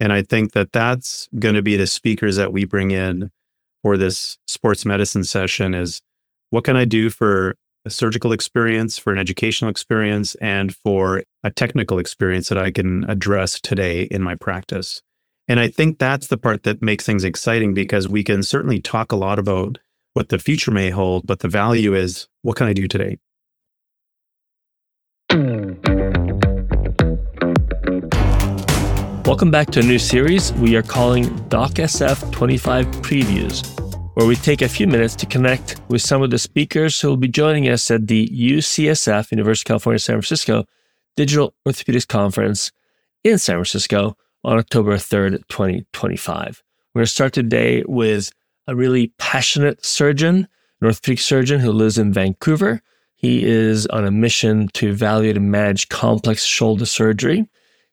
And I think that that's going to be the speakers that we bring in for this sports medicine session is what can I do for a surgical experience, for an educational experience, and for a technical experience that I can address today in my practice. And I think that's the part that makes things exciting because we can certainly talk a lot about what the future may hold, but the value is what can I do today? Welcome back to a new series we are calling DocSF 25 Previews, where we take a few minutes to connect with some of the speakers who will be joining us at the UCSF, University of California, San Francisco, Digital Orthopedics Conference in San Francisco on October 3rd, 2025. We're going to start today with a really passionate surgeon, an orthopedic surgeon who lives in Vancouver. He is on a mission to evaluate and manage complex shoulder surgery.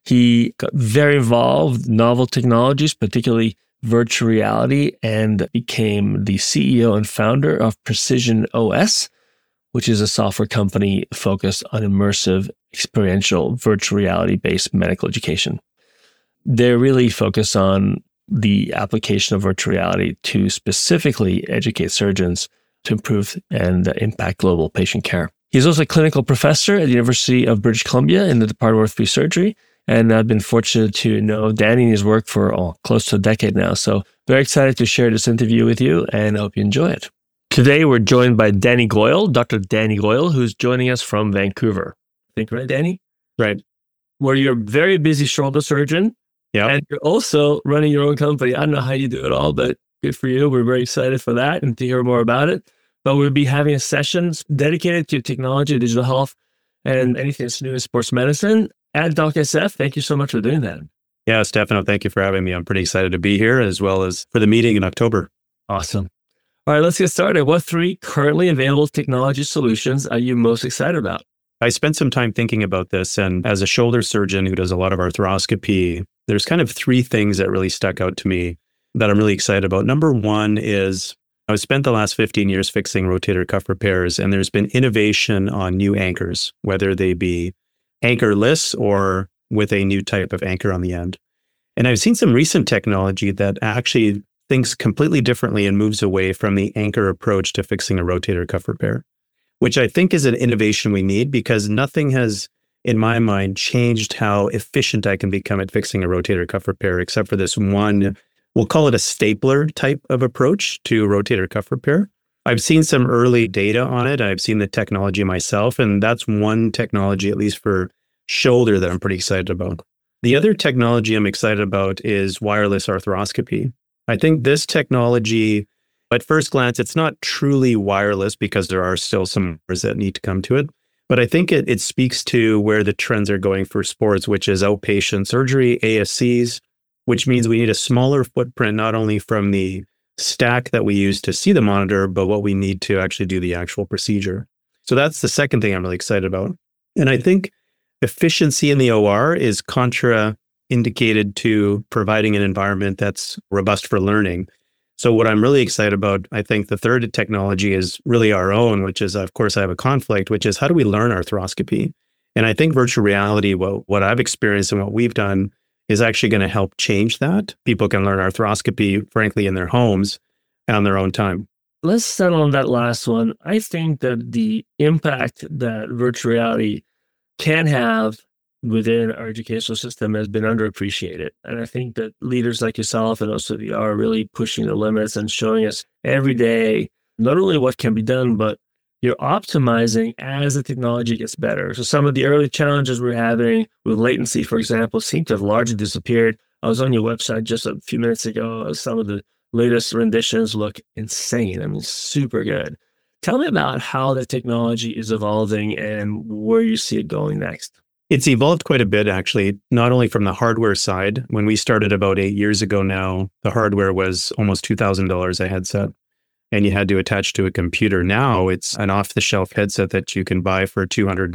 He got very involved in novel technologies, particularly virtual reality, and became the CEO and founder of Precision OS, which is a software company focused on immersive, experiential, virtual reality-based medical education. They're really focused on the application of virtual reality to specifically educate surgeons to improve and impact global patient care. He's also a clinical professor at the University of British Columbia in the Department of Orthopedic Surgery. And I've been fortunate to know Danny and his work for close to a decade now. So very excited to share this interview with you and I hope you enjoy it. Today, we're joined by Danny Goyle, Dr. Danny Goyle, who's joining us from Vancouver. I think, right, Danny? Right. Where you're a very busy shoulder surgeon. Yeah. And you're also running your own company. I don't know how you do it all, but good for you. We're very excited for that and to hear more about it. But we'll be having a session dedicated to technology, digital health, and anything that's new in sports medicine at DocSF. Thank you so much for doing that. Yeah, Stefano, thank you for having me. I'm pretty excited to be here as well as for the meeting in October. Awesome. All right, let's get started. What 3 currently available technology solutions are you most excited about? I spent some time thinking about this, and as a shoulder surgeon who does a lot of arthroscopy, there's kind of 3 things that really stuck out to me that I'm really excited about. Number one is I've spent the last 15 years fixing rotator cuff repairs, and there's been innovation on new anchors, whether they be anchorless or with a new type of anchor on the end. And I've seen some recent technology that actually thinks completely differently and moves away from the anchor approach to fixing a rotator cuff repair, which I think is an innovation we need because nothing has, in my mind, changed how efficient I can become at fixing a rotator cuff repair, except for this one, we'll call it a stapler type of approach to rotator cuff repair. I've seen some early data on it. I've seen the technology myself, and that's one technology, at least for shoulder, that I'm pretty excited about. The other technology I'm excited about is wireless arthroscopy. I think this technology, at first glance, it's not truly wireless because there are still some wires that need to come to it. But I think it speaks to where the trends are going for sports, which is outpatient surgery, ASCs, which means we need a smaller footprint, not only from the stack that we use to see the monitor, but what we need to actually do the actual procedure. So that's the second thing I'm really excited about. And I think efficiency in the OR is contraindicated to providing an environment that's robust for learning. So what I'm really excited about, I think the third technology is really our own, which is, of course, I have a conflict, which is how do we learn arthroscopy? And I think virtual reality, what I've experienced and what we've done is actually going to help change that. People can learn arthroscopy, frankly, in their homes and on their own time. Let's settle on that last one. I think that the impact that virtual reality can have within our educational system has been underappreciated. And I think that leaders like yourself and also the are really pushing the limits and showing us every day, not only what can be done, but you're optimizing as the technology gets better. So some of the early challenges we're having with latency, for example, seem to have largely disappeared. I was on your website just a few minutes ago. Some of the latest renditions look insane. I mean, super good. Tell me about how the technology is evolving and where you see it going next. It's evolved quite a bit, actually, not only from the hardware side. When we started about 8 years ago now, the hardware was almost $2,000 a headset, and you had to attach to a computer. Now it's an off-the-shelf headset that you can buy for $250,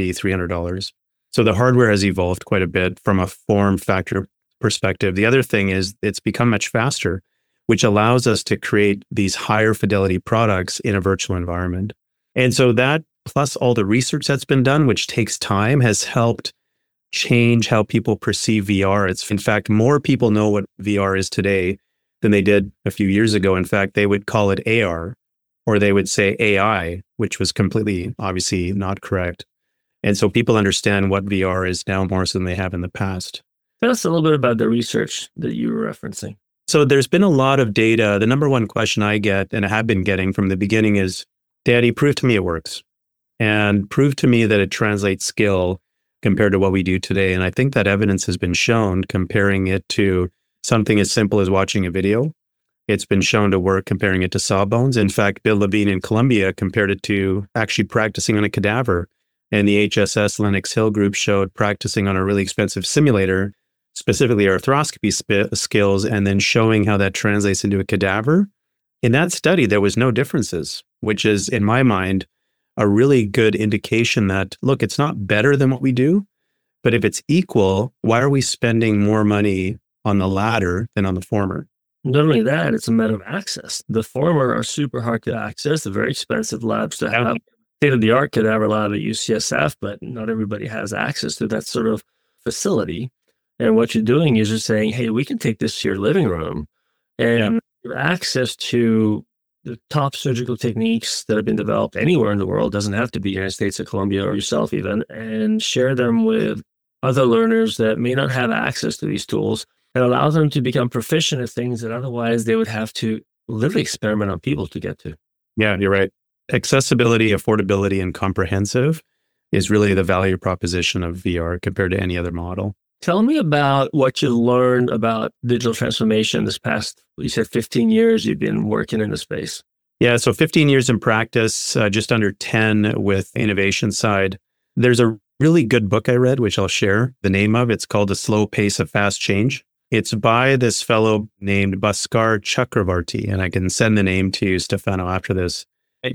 $300. So the hardware has evolved quite a bit from a form factor perspective. The other thing is it's become much faster, which allows us to create these higher fidelity products in a virtual environment. And so that, plus all the research that's been done, which takes time, has helped change how people perceive VR. It's, in fact, more people know what VR is today than they did a few years ago. In fact, they would call it AR, or they would say AI, which was completely, obviously, not correct. And so people understand what VR is now more so than they have in the past. Tell us a little bit about the research that you were referencing. So there's been a lot of data. The number one question I get, and I have been getting from the beginning, is, Daddy, prove to me it works. And prove to me that it translates skill compared to what we do today. And I think that evidence has been shown comparing it to something as simple as watching a video. It's been shown to work comparing it to sawbones. In fact, Bill Levine in Columbia compared it to actually practicing on a cadaver. And the HSS Lenox Hill group showed practicing on a really expensive simulator, specifically arthroscopy skills, and then showing how that translates into a cadaver. In that study, there was no differences, which is, in my mind, a really good indication that, look, it's not better than what we do, but if it's equal, why are we spending more money on the latter than on the former? Not only that, it's a matter of access. The former are super hard to access. They're very expensive labs to have. State-of-the-art cadaver lab at UCSF, but not everybody has access to that sort of facility. And what you're doing is you're saying, hey, we can take this to your living room and your access to the top surgical techniques that have been developed anywhere in the world, doesn't have to be United States or Colombia or yourself even, and share them with other learners that may not have access to these tools, and allow them to become proficient at things that otherwise they would have to literally experiment on people to get to. Yeah, you're right. Accessibility, affordability, and comprehensive is really the value proposition of VR compared to any other model. Tell me about what you learned about digital transformation this past, you said 15 years you've been working in the space. Yeah, so 15 years in practice, just under 10 with innovation side. There's a really good book I read, which I'll share the name of. It's called The Slow Pace of Fast Change. It's by this fellow named Bhaskar Chakravarti, and I can send the name to you, Stefano, after this.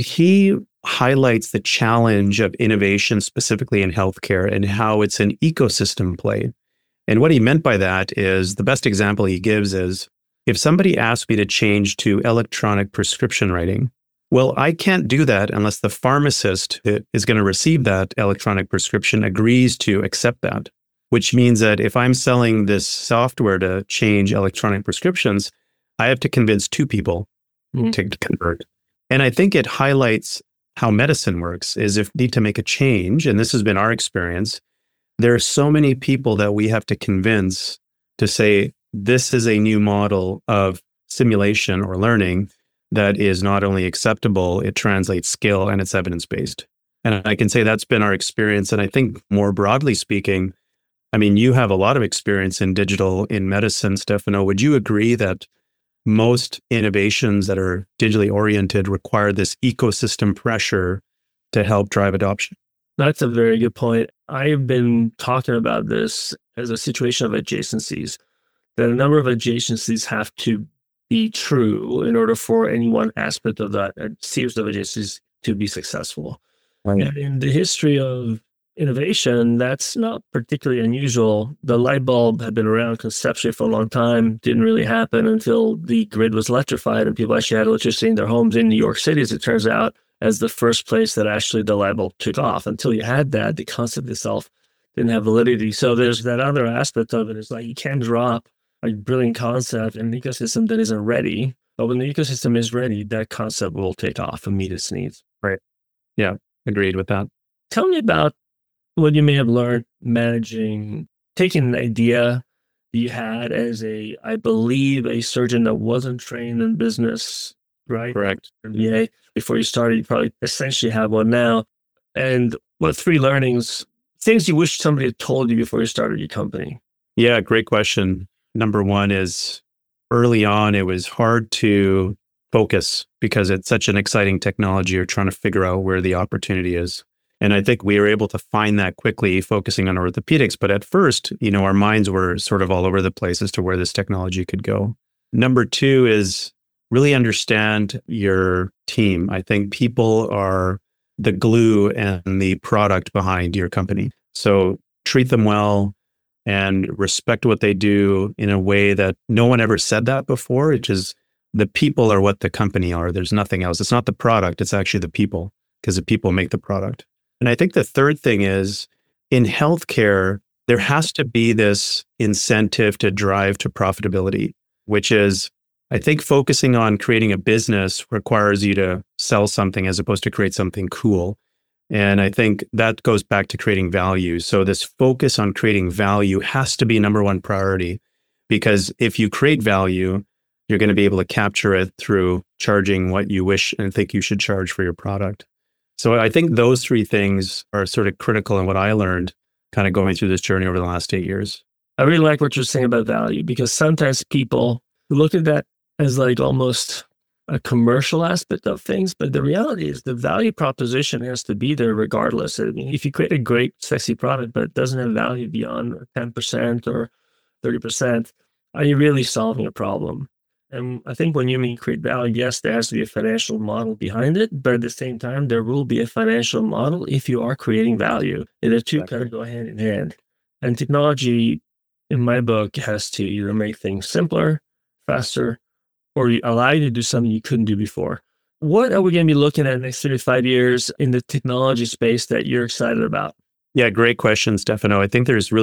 He highlights the challenge of innovation, specifically in healthcare, and how it's an ecosystem play. And what he meant by that is, the best example he gives is, if somebody asks me to change to electronic prescription writing, well, I can't do that unless the pharmacist that is going to receive that electronic prescription agrees to accept that, which means that if I'm selling this software to change electronic prescriptions, I have to convince two people to convert. And I think it highlights how medicine works, is if we need to make a change, and this has been our experience, there are so many people that we have to convince to say, this is a new model of simulation or learning that is not only acceptable, it translates skill, and it's evidence-based. And I can say that's been our experience. And I think more broadly speaking, I mean, you have a lot of experience in digital, in medicine, Stefano. Would you agree that most innovations that are digitally oriented require this ecosystem pressure to help drive adoption? That's a very good point. I've been talking about this as a situation of adjacencies, that a number of adjacencies have to be true in order for any one aspect of that series of adjacencies to be successful. Right. And in the history of innovation, that's not particularly unusual. The light bulb had been around conceptually for a long time, didn't really happen until the grid was electrified and people actually had electricity in their homes in New York City, as it turns out, as the first place that actually the light bulb took off. Until you had that, the concept itself didn't have validity. So there's that other aspect of it. It's like you can't drop a brilliant concept in an ecosystem that isn't ready. But when the ecosystem is ready, that concept will take off and meet its needs. Right. Yeah, agreed with that. Tell me about what you may have learned taking an idea you had as I believe, a surgeon that wasn't trained in business, right? Correct. MBA. Before you started, you probably essentially have one now. And what 3 learnings, things you wish somebody had told you before you started your company? Yeah, great question. Number one is, early on, it was hard to focus because it's such an exciting technology. You're trying to figure out where the opportunity is. And I think we were able to find that quickly, focusing on orthopedics. But at first, our minds were sort of all over the place as to where this technology could go. Number 2 is really understand your team. I think people are the glue and the product behind your company. So treat them well and respect what they do in a way that no one ever said that before, which is the people are what the company are. There's nothing else. It's not the product. It's actually the people, because the people make the product. And I think the third thing is, in healthcare, there has to be this incentive to drive to profitability, which is, I think focusing on creating a business requires you to sell something as opposed to create something cool. And I think that goes back to creating value. So this focus on creating value has to be number one priority, because if you create value, you're going to be able to capture it through charging what you wish and think you should charge for your product. So I think those three things are sort of critical in what I learned kind of going through this journey over the last 8 years. I really like what you're saying about value, because sometimes people look at that as like almost a commercial aspect of things. But the reality is the value proposition has to be there regardless. I mean, if you create a great, sexy product, but it doesn't have value beyond 10% or 30%, are you really solving a problem? And I think when you mean create value, yes, there has to be a financial model behind it, but at the same time, there will be a financial model if you are creating value. And the two kind of go hand in hand. And technology, in my book, has to either make things simpler, faster, or allow you to do something you couldn't do before. What are we going to be looking at in the next 35 years in the technology space that you're excited about? Yeah, great question, Stefano. I think there's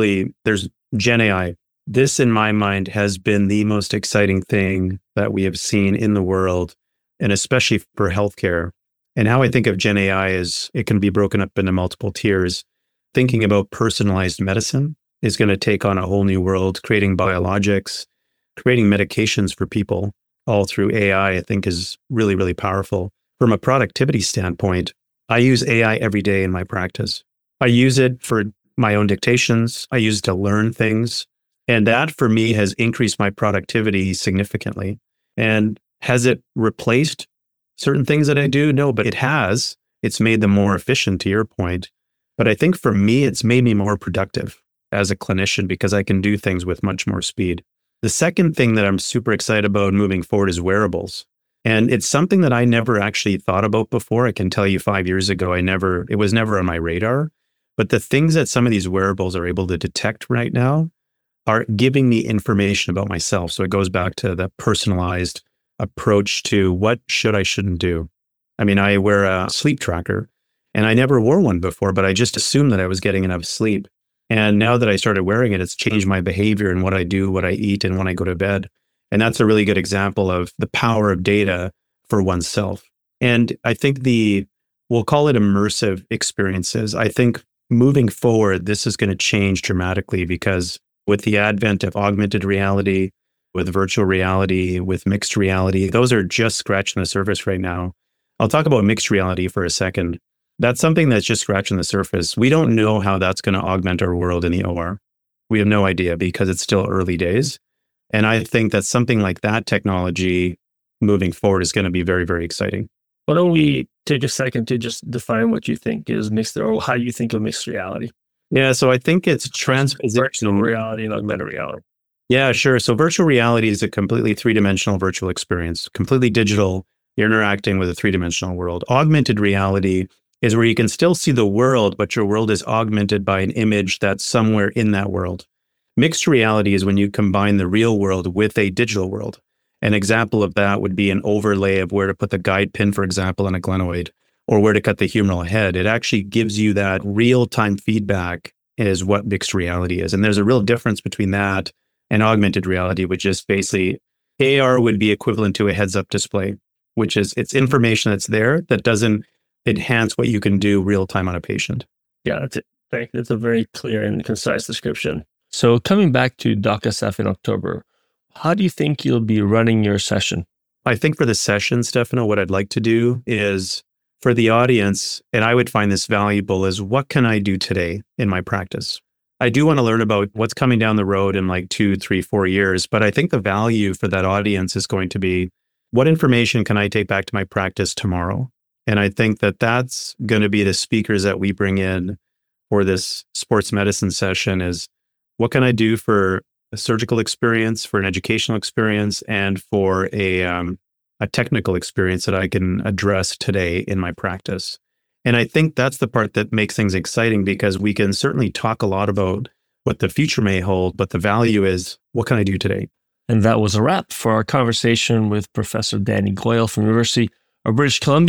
Gen AI. This, in my mind, has been the most exciting thing that we have seen in the world, and especially for healthcare. And how I think of Gen AI is it can be broken up into multiple tiers. Thinking about personalized medicine is going to take on a whole new world, creating biologics, creating medications for people, all through AI, I think is really, really powerful. From a productivity standpoint, I use AI every day in my practice. I use it for my own dictations. I use it to learn things. And that for me has increased my productivity significantly. And has it replaced certain things that I do? No, but it has. It's made them more efficient, to your point. But I think for me, it's made me more productive as a clinician because I can do things with much more speed. The second thing that I'm super excited about moving forward is wearables. And it's something that I never actually thought about before. I can tell you 5 years ago, it was never on my radar. But the things that some of these wearables are able to detect right now are giving me information about myself. So it goes back to the personalized approach to what shouldn't do. I mean, I wear a sleep tracker and I never wore one before, but I just assumed that I was getting enough sleep. And now that I started wearing it, it's changed my behavior and what I do, what I eat, and when I go to bed. And that's a really good example of the power of data for oneself. And I think we'll call it immersive experiences. I think moving forward, this is going to change dramatically because with the advent of augmented reality, with virtual reality, with mixed reality, those are just scratching the surface right now. I'll talk about mixed reality for a second. That's something that's just scratching the surface. We don't know how that's going to augment our world in the OR. We have no idea because it's still early days. And I think that something like that technology moving forward is going to be very, very exciting. Why don't we take a second to just define what you think is mixed, or how you think of mixed reality? Yeah, so I think it's transpositional reality and augmented reality. Yeah, sure. So virtual reality is a completely three-dimensional virtual experience, completely digital. You're interacting with a three-dimensional world. Augmented reality is where you can still see the world, but your world is augmented by an image that's somewhere in that world. Mixed reality is when you combine the real world with a digital world. An example of that would be an overlay of where to put the guide pin, for example, in a glenoid, or where to cut the humeral head. It actually gives you that real-time feedback is what mixed reality is. And there's a real difference between that and augmented reality, which is basically AR would be equivalent to a heads-up display, which is it's information that's there that doesn't enhance what you can do real-time on a patient. Yeah, that's it. That's a very clear and concise description. So coming back to DocSF in October, how do you think you'll be running your session? I think for the session, Stefano, what I'd like to do is for the audience, and I would find this valuable, is what can I do today in my practice? I do want to learn about what's coming down the road in like 2, 3, 4 years, but I think the value for that audience is going to be what information can I take back to my practice tomorrow? And I think that that's going to be the speakers that we bring in for this sports medicine session is what can I do for a surgical experience, for an educational experience, and for a technical experience that I can address today in my practice. And I think that's the part that makes things exciting because we can certainly talk a lot about what the future may hold, but the value is what can I do today? And that was a wrap for our conversation with Professor Danny Goyle from University of British Columbia.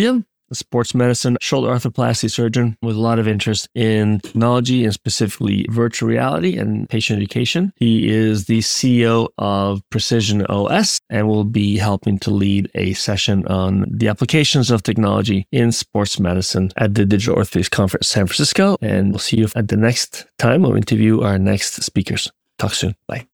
a sports medicine shoulder arthroplasty surgeon with a lot of interest in technology and specifically virtual reality and patient education. He is the CEO of Precision OS and will be helping to lead a session on the applications of technology in sports medicine at the Digital Orthopedics Conference San Francisco. And we'll see you at the next time we'll interview our next speakers. Talk soon. Bye.